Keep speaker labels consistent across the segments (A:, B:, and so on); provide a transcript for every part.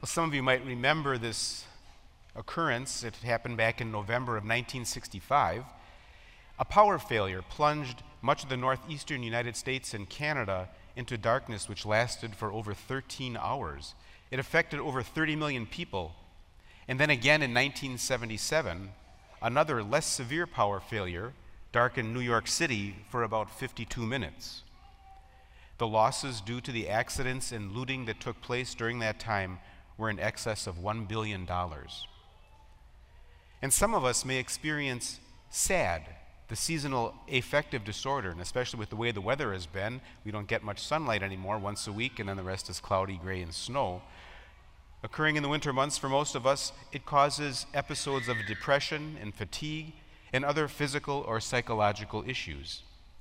A: Well, some of you might remember this occurrence. It happened back in November of 1965. A power failure plunged much of the northeastern United States and Canada into darkness which lasted for over 13 hours. It affected over 30 million people. And then again in 1977, another less severe power failure darkened New York City for about 52 minutes. The losses due to the accidents and looting that took place during that time were in excess of $1 billion. And some of us may experience SAD, the seasonal affective disorder, and especially with the way the weather has been, we don't get much sunlight anymore, once a week, and then the rest is cloudy, gray, and snow. Occurring in the winter months for most of us, it causes episodes of depression and fatigue and other physical or psychological issues.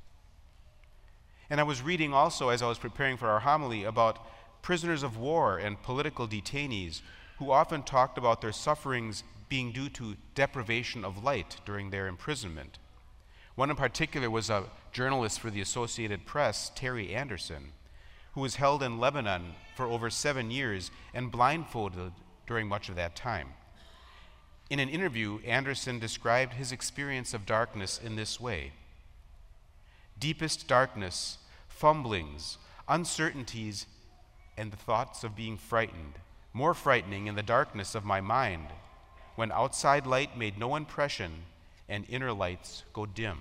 A: And I was reading also, as I was preparing for our homily, about prisoners of war and political detainees who often talked about their sufferings being due to deprivation of light during their imprisonment. One in particular was a journalist for the Associated Press, Terry Anderson, who was held in Lebanon for over 7 years and blindfolded during much of that time. In an interview, Anderson described his experience of darkness in this way: deepest darkness, fumblings, uncertainties, and the thoughts of being frightened, more frightening in the darkness of my mind, when outside light made no impression and inner lights go dim.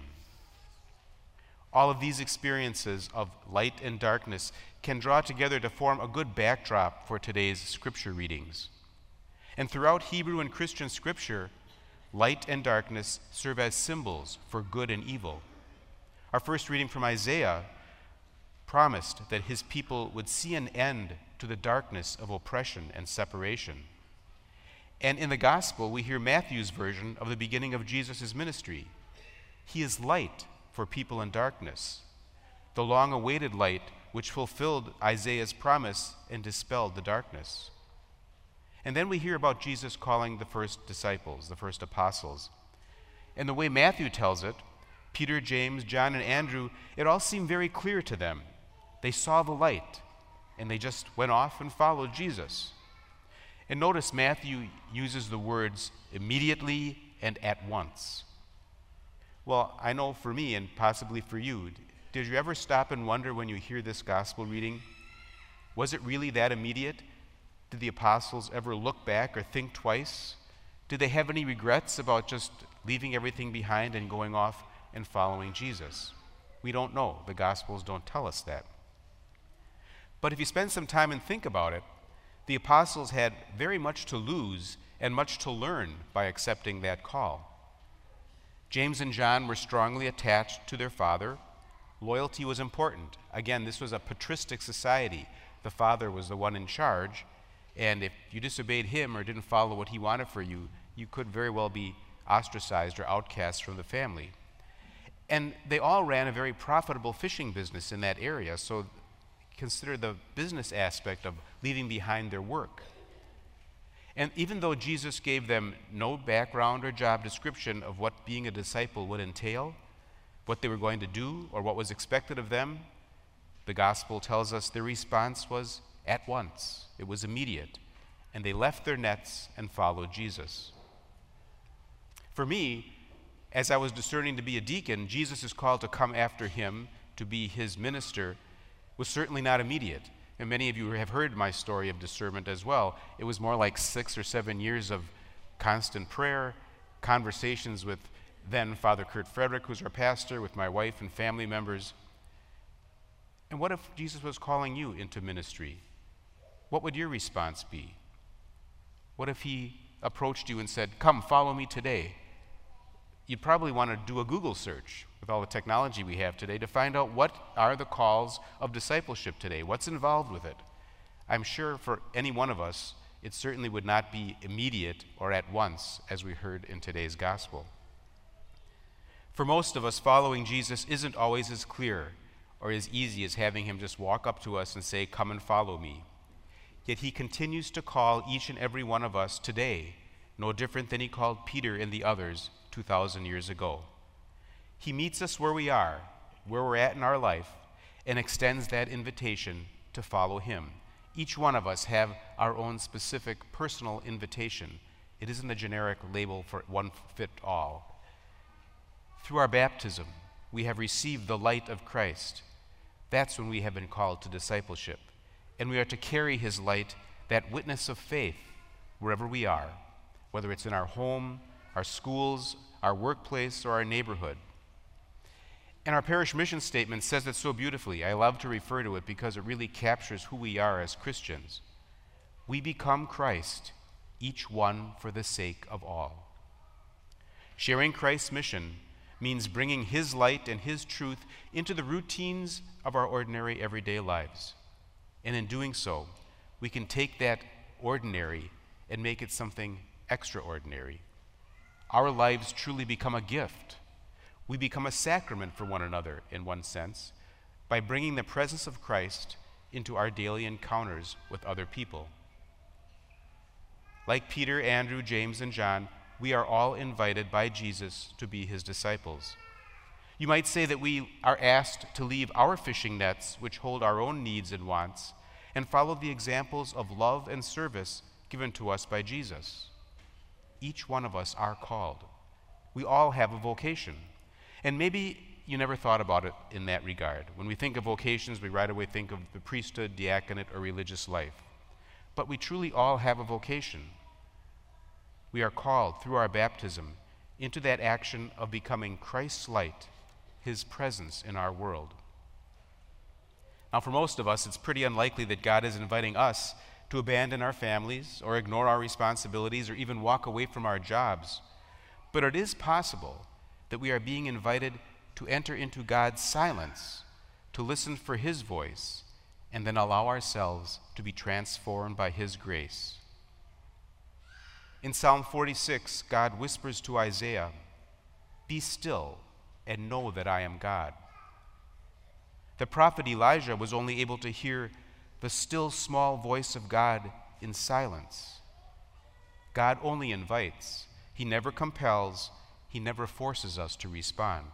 A: All of these experiences of light and darkness can draw together to form a good backdrop for today's scripture readings. And throughout Hebrew and Christian scripture, light and darkness serve as symbols for good and evil. Our first reading from Isaiah promised that his people would see an end to the darkness of oppression and separation. And in the gospel, we hear Matthew's version of the beginning of Jesus' ministry. He is light for people in darkness, the long-awaited light which fulfilled Isaiah's promise and dispelled the darkness. And then we hear about Jesus calling the first disciples, the first apostles. And the way Matthew tells it, Peter, James, John, and Andrew, it all seemed very clear to them. They saw the light, and they just went off and followed Jesus. And notice Matthew uses the words immediately and at once. Well, I know for me, and possibly for you, did you ever stop and wonder when you hear this gospel reading, was it really that immediate? Did the apostles ever look back or think twice? Did they have any regrets about just leaving everything behind and going off and following Jesus? We don't know. The Gospels don't tell us that. But if you spend some time and think about it, the apostles had very much to lose and much to learn by accepting that call. James and John were strongly attached to their father. Loyalty was important. Again, this was a patristic society. The father was the one in charge, and if you disobeyed him or didn't follow what he wanted for you, you could very well be ostracized or outcast from the family. And they all ran a very profitable fishing business in that area, so consider the business aspect of leaving behind their work. And even though Jesus gave them no background or job description of what being a disciple would entail, what they were going to do, or what was expected of them, the gospel tells us their response was at once. It was immediate. And they left their nets and followed Jesus. For me, as I was discerning to be a deacon, Jesus' call to come after him, to be his minister, was certainly not immediate. And many of you have heard my story of discernment as well. It was more like 6 or 7 years of constant prayer, conversations with then Father Kurt Frederick, who's our pastor, with my wife and family members. And what if Jesus was calling you into ministry? What would your response be? What if he approached you and said, "Come, follow me today"? You'd probably want to do a Google search with all the technology we have today to find out what are the calls of discipleship today, what's involved with it. I'm sure for any one of us, it certainly would not be immediate or at once, as we heard in today's gospel. For most of us, following Jesus isn't always as clear or as easy as having him just walk up to us and say, "Come and follow me." Yet he continues to call each and every one of us today, no different than he called Peter and the others 2,000 years ago. He meets us where we are, where we're at in our life, and extends that invitation to follow him Each one of us have our own specific personal invitation. It isn't a generic label for one fit all. Through our baptism, we have received the light of Christ. That's when we have been called to discipleship. And we are to carry his light, that witness of faith, wherever we are, whether it's in our home, our schools, our workplace, or our neighborhood. And our parish mission statement says it so beautifully. I love to refer to it because it really captures who we are as Christians. We become Christ, each one for the sake of all. Sharing Christ's mission means bringing his light and his truth into the routines of our ordinary everyday lives. And in doing so, we can take that ordinary and make it something extraordinary. Our lives truly become a gift. We become a sacrament for one another, in one sense, by bringing the presence of Christ into our daily encounters with other people. Like Peter, Andrew, James, and John, we are all invited by Jesus to be his disciples. You might say that we are asked to leave our fishing nets, which hold our own needs and wants, and follow the examples of love and service given to us by Jesus. Each one of us are called. We all have a vocation. And maybe you never thought about it in that regard. When we think of vocations, we right away think of the priesthood, diaconate, or religious life. But we truly all have a vocation. We are called through our baptism into that action of becoming Christ's light, his presence in our world. Now, for most of us, it's pretty unlikely that God is inviting us to abandon our families or ignore our responsibilities or even walk away from our jobs. But it is possible that we are being invited to enter into God's silence, to listen for his voice, and then allow ourselves to be transformed by his grace. In Psalm 46, God whispers to Isaiah, "Be still and know that I am God." The prophet Elijah was only able to hear the still small voice of God in silence. God only invites. He never compels. He never forces us to respond.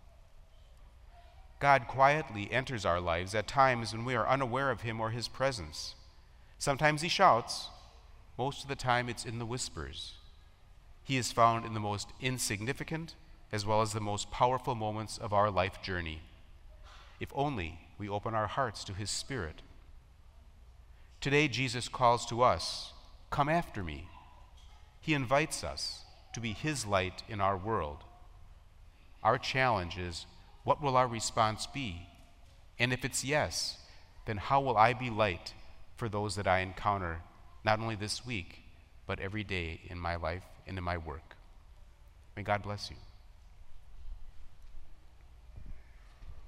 A: God quietly enters our lives at times when we are unaware of him or his presence. Sometimes he shouts. Most of the time it's in the whispers. He is found in the most insignificant as well as the most powerful moments of our life journey. If only we open our hearts to his Spirit. Today Jesus calls to us, "Come after me." He invites us to be his light in our world. Our challenge is, what will our response be? And if it's yes, then how will I be light for those that I encounter, not only this week, but every day in my life and in my work? May God bless you.